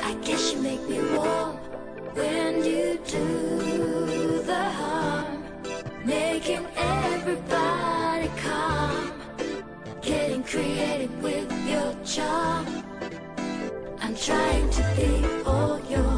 I guess you make me warm when you do the harm, making everybody calm, getting creative with your charm. I'm trying to be all yours.